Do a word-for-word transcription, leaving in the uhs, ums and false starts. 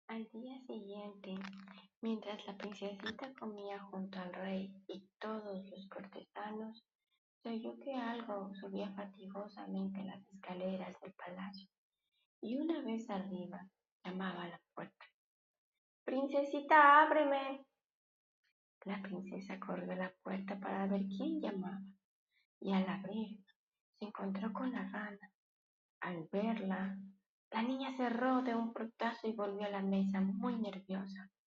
Al día siguiente, mientras la princesita comía junto al rey y todos los cortesanos, se oyó que algo subía fatigosamente las escaleras del palacio, y una vez arriba llamaba a la puerta. «Princesita, ábreme». La princesa corrió a la puerta para ver quién llamaba, y al abrir se encontró con la rana. Al verla, la niña cerró de un portazo y volvió a la mesa muy nerviosa.